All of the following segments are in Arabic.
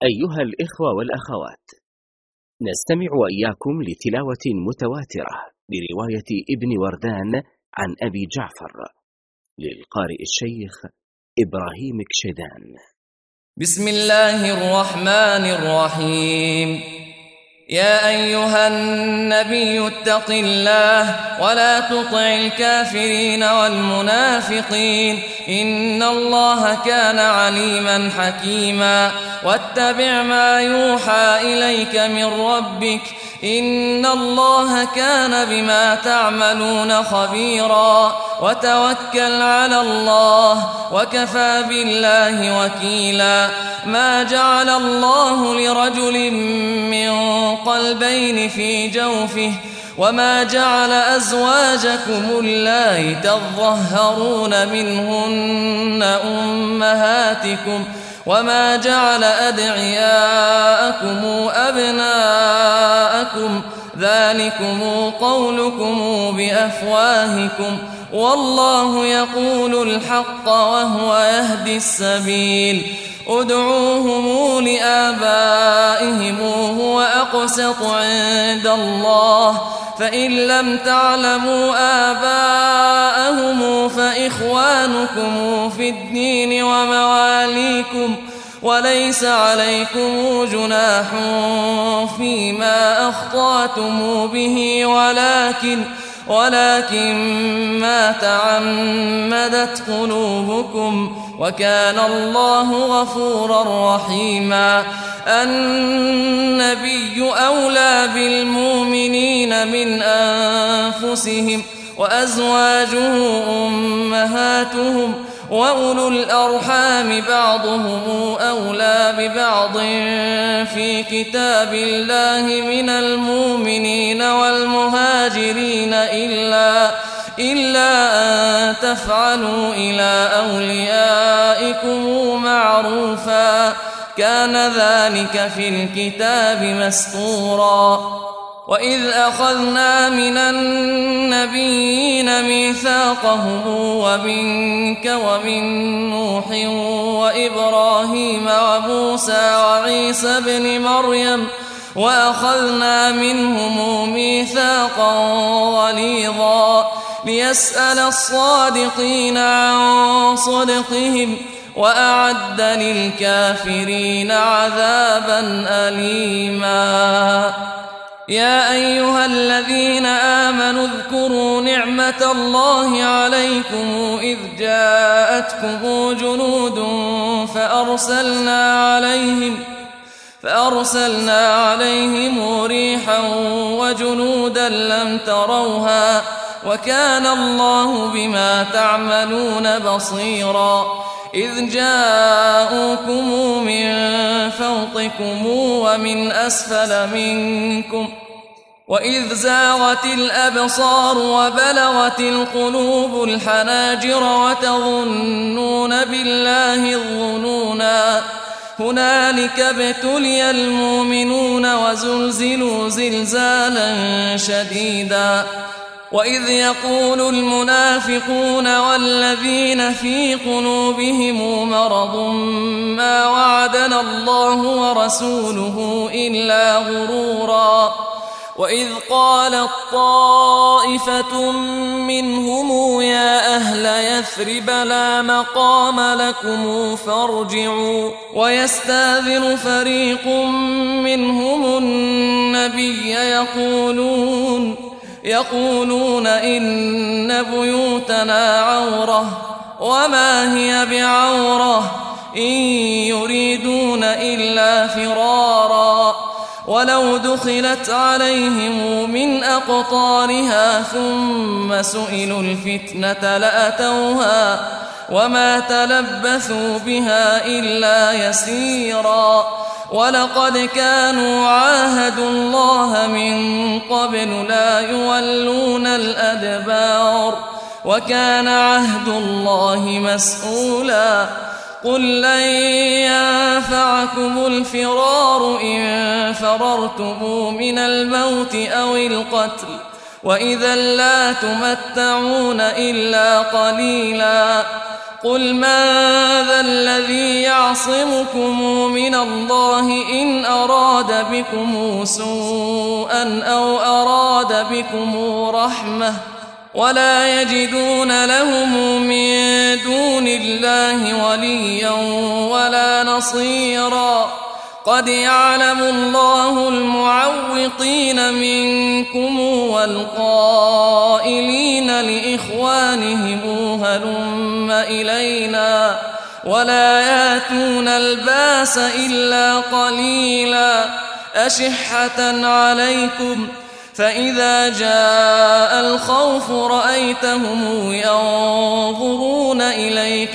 أيها الإخوة والأخوات، نستمع وإياكم لتلاوة متواترة برواية ابن وردان عن أبي جعفر للقارئ الشيخ إبراهيم كشدان. بسم الله الرحمن الرحيم. يا أيها النبي اتق الله ولا تطع الكافرين والمنافقين، إن الله كان عليما حكيما. واتبع ما يوحى إليك من ربك، إن الله كان بما تعملون خبيرا. وتوكل على الله وكفى بالله وكيلا. ما جعل الله لرجل من قلبين في جوفه، وما جعل أزواجكم اللائي تظهرون منهن أمهاتكم، وما جعل أدعياءكم أبناءكم، ذلكم قولكم بأفواهكم، والله يقول الحق وهو يهدي السبيل. ادعوهم لآبائهم هو أقسط عند الله، فإن لم تعلموا آباءهم فإخوانكم في الدين ومواليكم، وليس عليكم جناح فيما أخطأتم به، ولكن ما تعمدت قلوبكم، وكان الله غفورا رحيما. النبي أولى بالمؤمنين من أنفسهم، وأزواجه أمهاتهم، وأولو الأرحام بعضهم أولى ببعض في كتاب الله من المؤمنين والمهاجرين إلا أن تفعلوا إلى أوليائكم معروفا، كان ذلك في الكتاب مسطورا. وإذ أخذنا من النبيين ميثاقهم ومنك ومن نوح وإبراهيم وموسى وعيسى ابن مريم، وأخذنا منهم ميثاقا غليظا، ليسأل الصادقين عن صدقهم، وأعد للكافرين عذابا أليما. يا أيها الذين آمنوا اذكروا نعمة الله عليكم إذ جاءتكم جنود فأرسلنا عليهم ريحا وجنودا لم تروها، وكان الله بما تعملون بصيرا. إذ جاءوكم من فوقكم ومن أسفل منكم، وإذ زاغت الأبصار وبلغت القلوب الحناجر وتظنون بالله الظنونا. هنالك ابتلي المؤمنون وزلزلوا زلزالا شديدا. وإذ يقول المنافقون والذين في قلوبهم مرض ما وعدنا الله ورسوله إلا غرورا. وإذ قالت طائفة منهم يا أهل يثرب لا مقام لكم فارجعوا، ويستاذن فريق منهم النبي يقولون إن بيوتنا عورة، وما هي بعورة، إن يريدون إلا فرارا. ولو دخلت عليهم من أقطارها ثم سئلوا الفتنة لأتوها، وما تلبثوا بها إلا يسيرا. ولقد كانوا عاهدوا الله من قبل لا يولون الأدبار، وكان عهد الله مسؤولا. قل لن ينفعكم الفرار إن فررتم من الموت أو القتل، وإذا لا تمتعون إلا قليلا. قل من ذا الذي يعصمكم من الله إن أراد بكم سوءا أو أراد بكم رحمة ولا يجدون لهم من دون الله وليا ولا نصيرا قد يعلم الله المعوقين منكم والقائلين لإخوانهم هلم إلينا ولا ياتون الباس إلا قليلا أشحة عليكم فإذا جاء الخوف رأيتهم ينظرون إليك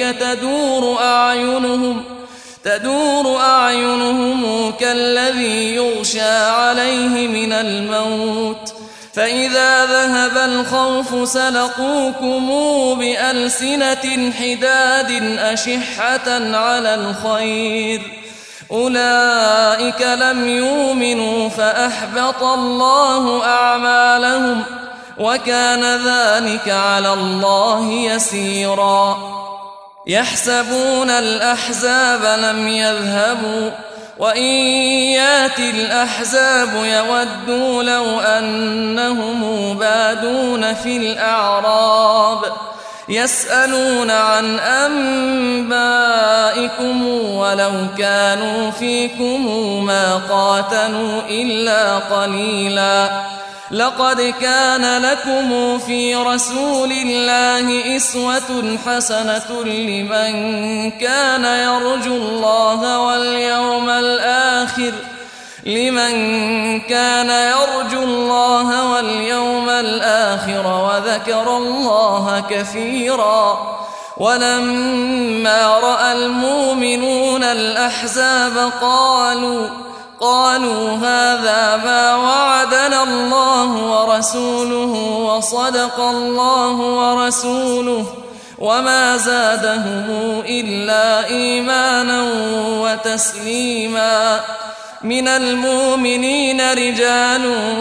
تدور أعينهم كالذي يغشى عليه من الموت فإذا ذهب الخوف سلقوكم بألسنة حداد أشحة على الخير أولئك لم يؤمنوا فأحبط الله أعمالهم وكان ذلك على الله يسيرا يحسبون الأحزاب لم يذهبوا وإن يأتي الأحزاب يودوا لو أنهم بادون في الأعراب يسألون عن أنبائكم ولو كانوا فيكم ما قاتلوا إلا قليلا لقد كان لكم في رسول الله أسوة حسنة لمن كان يرجو الله واليوم الآخر وذكر الله كثيرا ولما رأى المؤمنون الأحزاب قالوا هذا ما وعدنا الله ورسوله وصدق الله ورسوله وما زادهم إلا إيمانا وتسليما من المؤمنين رجال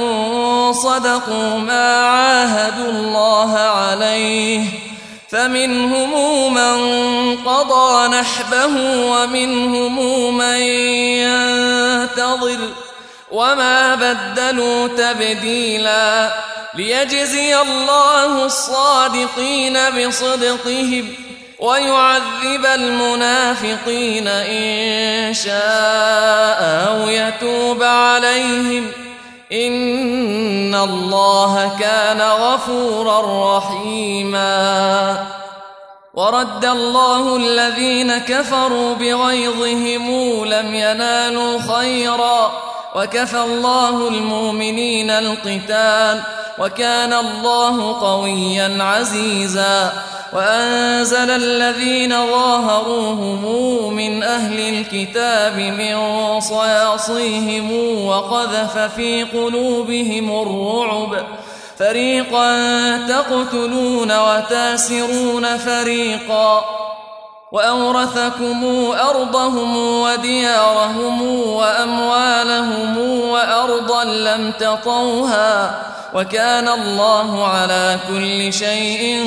صدقوا ما عاهدوا الله عليه فمنهم من قضى نحبه ومنهم من ينتظر وما بدلوا تبديلا ليجزي الله الصادقين بصدقهم ويعذب المنافقين إن شاء أو يتوب عليهم إن الله كان غفورا رحيما ورد الله الذين كفروا بغيظهم لم ينالوا خيرا وكفى الله المؤمنين القتال وكان الله قويا عزيزا وأنزل الذين ظاهروهم من أهل الكتاب من صياصيهم وقذف في قلوبهم الرعب فريقا تقتلون وتاسرون فريقا وأورثكم أرضهم وديارهم وأموالهم وأرضا لم تطوها وكان الله على كل شيء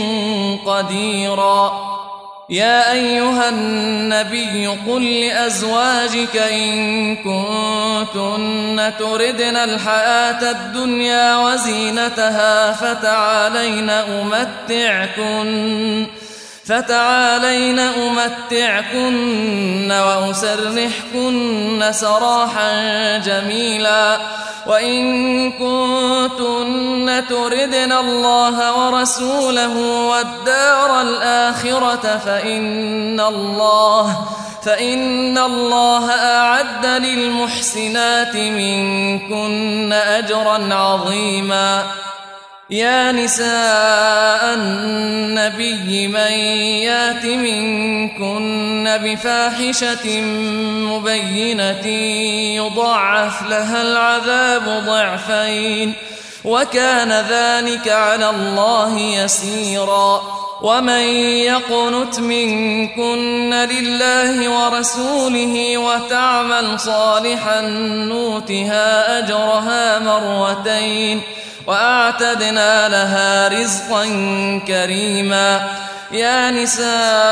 قديرا يا أيها النبي قل لأزواجك إن كنتن تردن الحياة الدنيا وزينتها فتعالين أمتعكن وأسرحكن سراحا جميلا وإن كنتن تردن الله ورسوله والدار الآخرة فإن الله أعد للمحسنات منكن أجرا عظيما يا نساء النبي من يات منكن بفاحشة مبينة يضاعف لها العذاب ضعفين وكان ذلك على الله يسيرا ومن يقنت منكن لله ورسوله وتعمل صالحا نؤتها أجرها مرتين وأعتدنا لها رزقا كريما يا نساء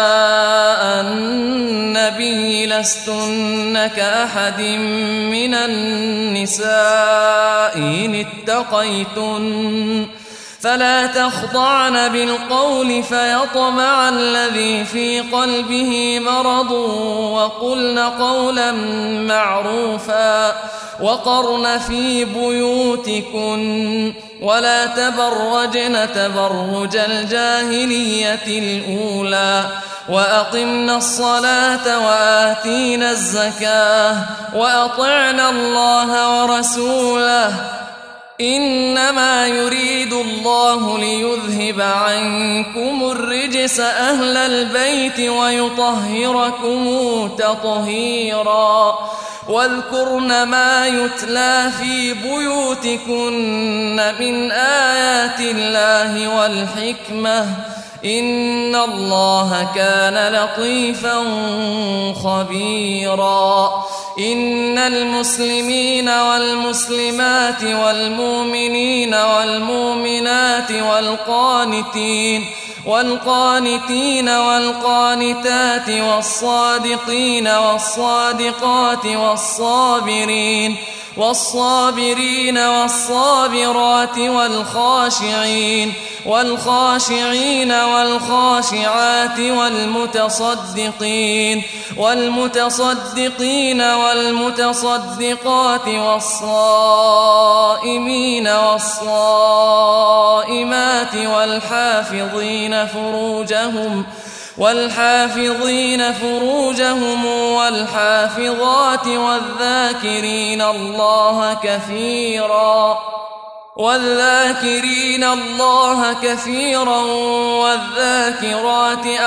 النبي لستن كأحد من النساء إن اتقيتن فلا تخضعن بالقول فيطمع الذي في قلبه مرض وقلن قولا معروفا وقرن في بيوتكن ولا تبرجن تبرج الجاهلية الأولى وأقمنا الصلاة وآتينا الزكاة وأطعنا الله ورسوله إنما يريد الله ليذهب عنكم الرجس أهل البيت ويطهركم تطهيرا واذكرن ما يتلى في بيوتكن من آيات الله والحكمة إن الله كان لطيفا خبيرا إن المسلمين والمسلمات والمؤمنين والمؤمنات والقانتين والقانتات والصادقين والصادقات والصابرين والصابرات والخاشعين والخاشعات والمتصدقين والمتصدقات والصائمين والصائمات والحافظين فروجهم والحافظات والذاكرين الله كثيرا والذاكرات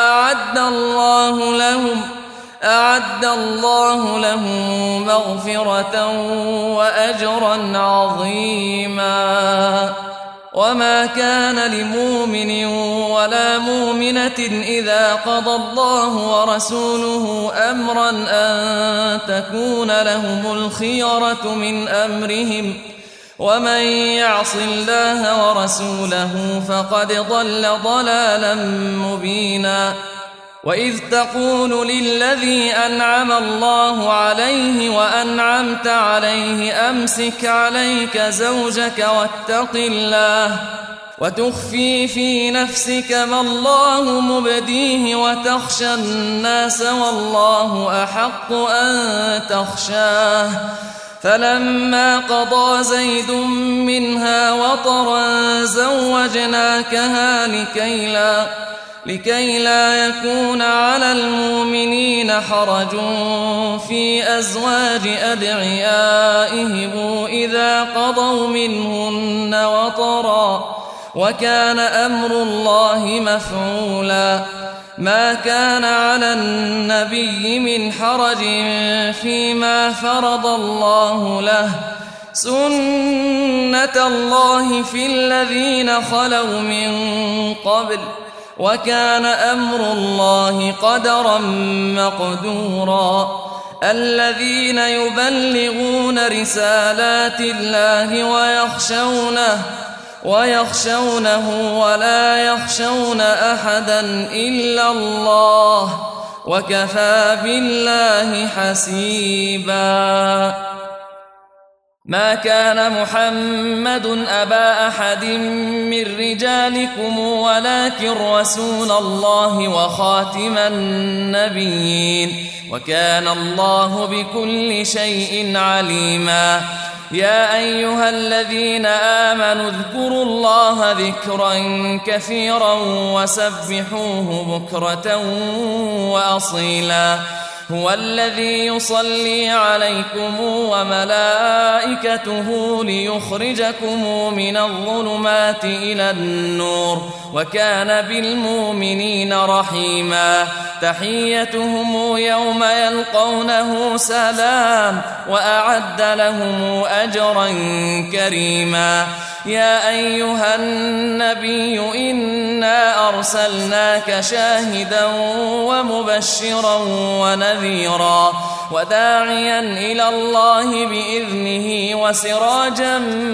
أعد الله لهم مغفرة وأجرا عظيما وما كان لمؤمن ولا مؤمنة إذا قضى الله ورسوله أمرا أن تكون لهم الخيرة من أمرهم ومن يعص الله ورسوله فقد ضل ضلالا مبينا وإذ تقول للذي أنعم الله عليه وأنعمت عليه أمسك عليك زوجك واتق الله وتخفي في نفسك ما الله مبديه وتخشى الناس والله أحق أن تخشاه فلما قضى زيد منها وطرا زوجناكها لكي لا يكون على المؤمنين حرج في أزواج أدعيائهم إذا قضوا منهن وطرا وكان أمر الله مفعولا ما كان على النبي من حرج فيما فرض الله له سنة الله في الذين خلوا من قبل وكان أمر الله قدرا مقدورا الذين يبلغون رسالات الله ويخشونه ولا يخشون أحدا إلا الله وكفى بالله حسيبا ما كان محمد أبا أحد من رجالكم ولكن رسول الله وخاتم النبيين وكان الله بكل شيء عليما يا أيها الذين آمنوا اذكروا الله ذكرا كثيرا وسبحوه بكرة وأصيلا هو الذي يصلي عليكم وملائكته ليخرجكم من الظلمات إلى النور وكان بالمؤمنين رحيما تحيتهم يوم يلقونه سلام وأعد لهم أجرا كريما يا أيها النبي إنا أرسلناك شاهدا ومبشرا ونذيرا وداعيا إلى الله بإذنه وسراجا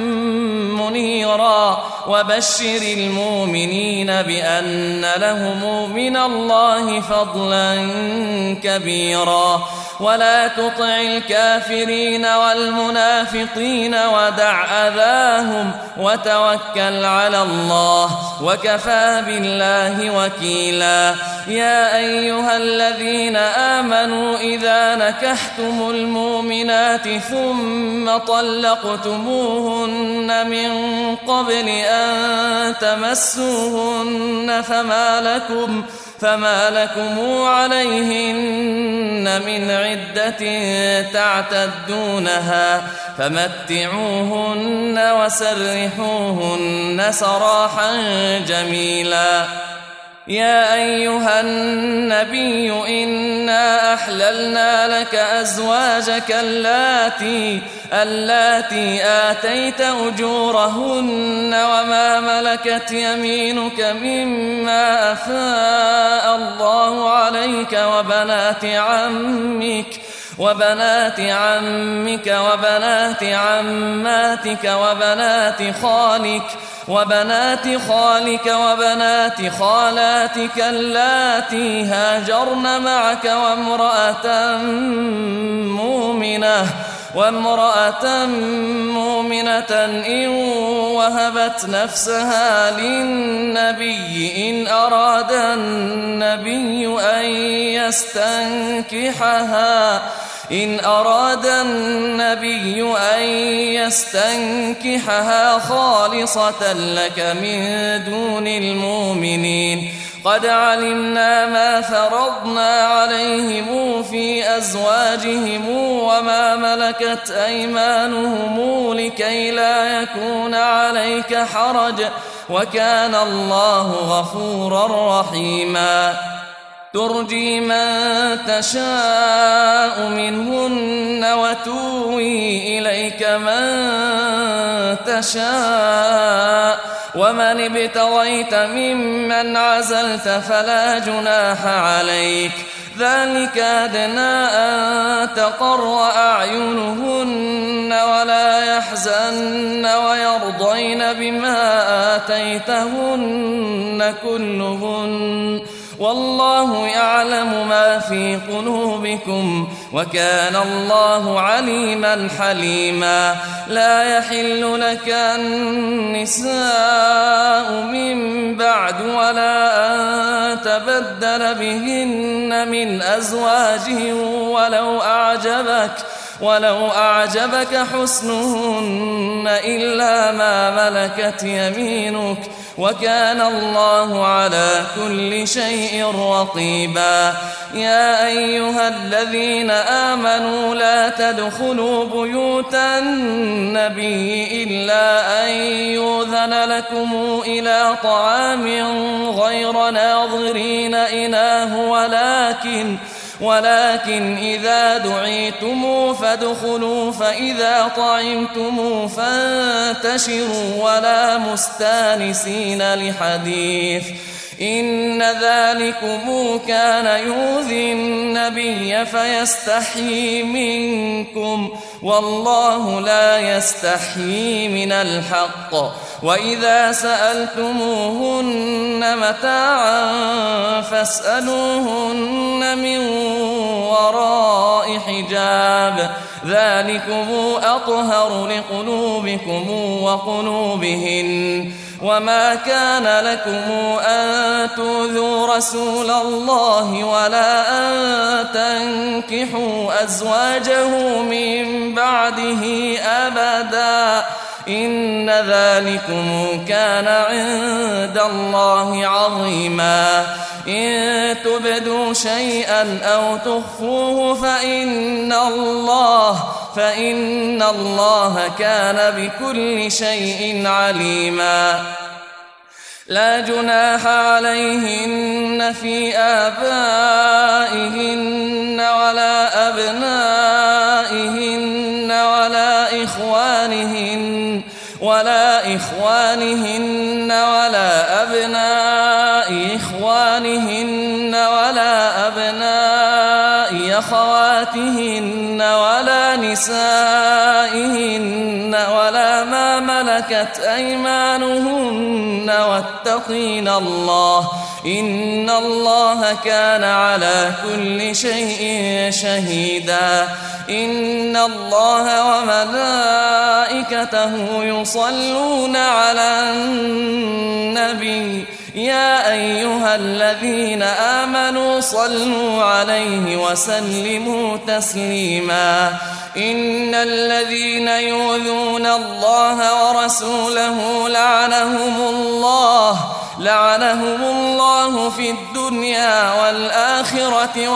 منيرا وبشر المؤمنين بأن لهم من الله فضلا كبيرا ولا تطع الكافرين والمنافقين ودع أذاهم وتوكل على الله وكفى بالله وكيلا يا أيها الذين آمنوا إذا نكحتم المؤمنات ثم طلقتموهن من قبل أن تمسوهن فما لكم عليهن من عدة تعتدونها فمتعوهن وسرحوهن سراحا جميلا يا أيها النبي إنا أحللنا لك أزواجك اللاتي آتيت أجورهن وما ملكت يمينك مما أفاء الله عليك وبنات عمك وبنات عماتك وبنات خالك وبنات خالاتك اللاتي هاجرن معك وامرأة مؤمنة إن وهبت نفسها للنبي إن أراد النبي أن يستنكحها خالصة لك من دون المؤمنين قد علمنا ما فرضنا عليهم في أزواجهم وما ملكت أيمانهم لكي لا يكون عليك حرج وكان الله غفورا رحيما ترجي من تشاء منهن وتوي إليك من تشاء ومن ابتغيت ممن عزلت فلا جناح عليك ذلك أدنى أن تقر أعينهن ولا يحزن ويرضين بما آتيتهن كلهن والله يعلم ما في قلوبكم وكان الله عليما حليما لا يحل لك النساء من بعد ولا أن تبدل بهن من أزواج ولو أعجبك حسنهن إلا ما ملكت يمينك وكان الله على كل شيء رقيبا يا أيها الذين آمنوا لا تدخلوا بيوت النبي إلا أن يؤذن لكم إلى طعام غير ناظرين إناه ولكن إذا دعيتم فادخلوا فإذا طعمتم فانتشروا ولا مستانسين لحديث إن ذلكم كان يؤذي النبي فيستحيي منكم والله لا يستحيي من الحق وإذا سألتموهن متاعا فاسألوهن من وراء حجاب ذلكم أطهر لقلوبكم وقلوبهن وما كان لكم أن تؤذوا رسول الله ولا أن تنكحوا أزواجه من بعده أبدا إن ذلكم كان عند الله عظيما إن تبدوا شيئا أو تخفوه فإن الله كان بكل شيء عليما لا جناح عليهن في آبائهن ولا أبنائهن ولا إخوانهن ولا إخوانهن ولا أبناء إخوانهن ولا أبناء أخواتهن ولا نسائهن ولا ما ملكت أيمانهن واتقين الله إن الله كان على كل شيء شهيدا إن الله وملائكته يصلون على النبي يا أيها الذين آمنوا صلوا عليه وسلموا تسليما إن الذين يؤذون الله ورسوله لعنهم الله في الدنيا والآخرة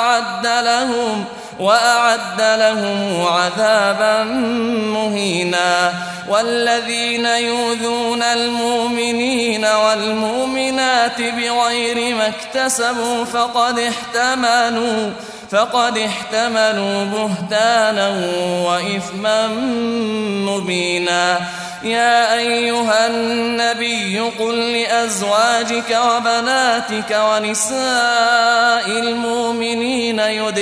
وأعد لهم عذابا مهينا والذين يؤذون المؤمنين والمؤمنات بغير ما اكتسبوا فقد احتملوا بهتانا وإثما مبينا يا أيها النبي قل لأزواجك وبناتك ونساء المؤمنين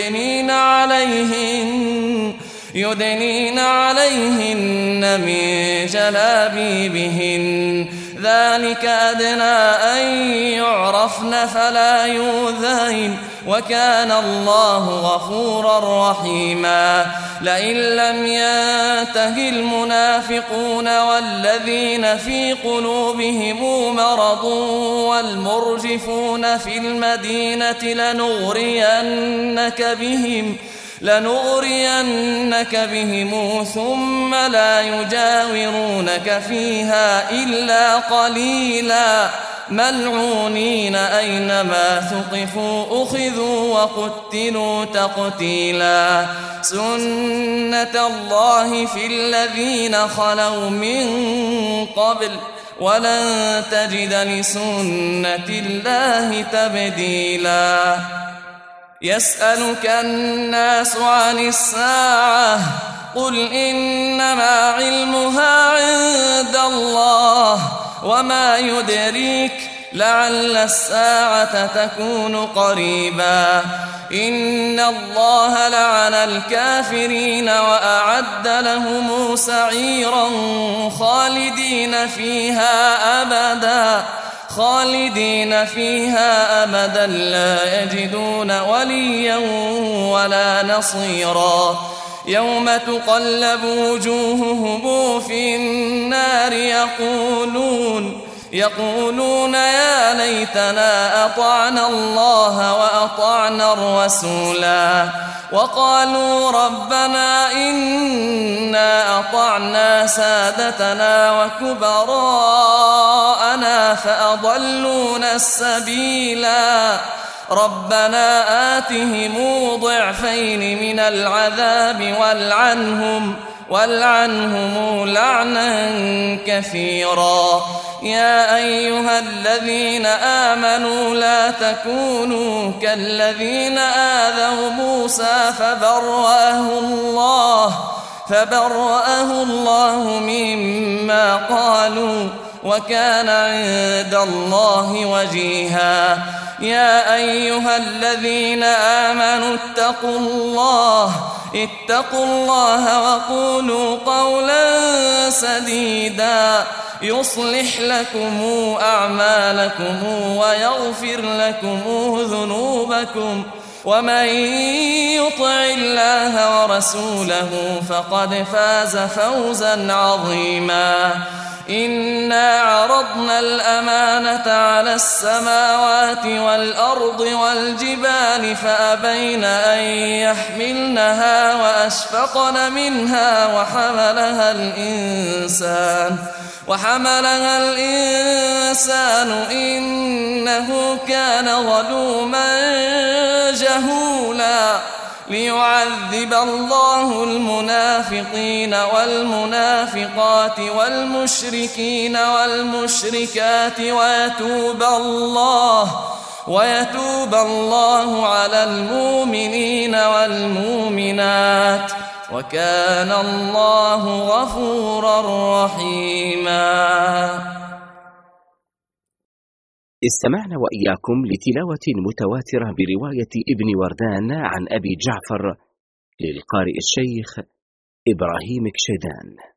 يدنين عليهن من جلابيبهن ذلك أدنى أن يعرفن فلا يؤذين وكان الله غفورا رحيما لئن لم ينته المنافقون والذين في قلوبهم مرض والمرجفون في المدينة لنغرينك بهم ثم لا يجاورونك فيها إلا قليلا ملعونين أينما ثقفوا أخذوا وقتلوا تقتيلا سنة الله في الذين خلوا من قبل ولن تجد لسنة الله تبديلا يسألك الناس عن الساعة قل إنما علمها عند الله وما يدريك لعل الساعة تكون قريبا إن الله لعن الكافرين وأعد لهم سعيرا خالدين فيها أبدا لا يجدون وليا ولا نصيرا يوم تقلب وجوههم في النار يقولون يا ليتنا أطعنا الله وأطعنا الرسولا وقالوا ربنا إنا أطعنا سادتنا وكبراءنا فأضلونا السبيلا ربنا آتهم ضعفين من العذاب والعنهم لعنا كثيرا يا أيها الذين آمنوا لا تكونوا كالذين آذوا موسى فبرأه الله مما قالوا وكان عند الله وجيها يا أيها الذين آمنوا اتقوا الله وقولوا قولا سديدا يصلح لكم أعمالكم ويغفر لكم ذنوبكم ومن يطع الله ورسوله فقد فاز فوزا عظيما إنا عرضنا الأمانة على السماوات والأرض والجبال فأبين أن يحملنها وأشفقن منها وحملها الإنسان إنه كان ظلوما جهولا ليعذب الله المنافقين والمنافقات والمشركين والمشركات ويتوب الله على المؤمنين والمؤمنات وكان الله غفورا رحيما. استمعنا وإياكم لتلاوة متواترة برواية ابن وردان عن أبي جعفر للقارئ الشيخ إبراهيم كشيدان.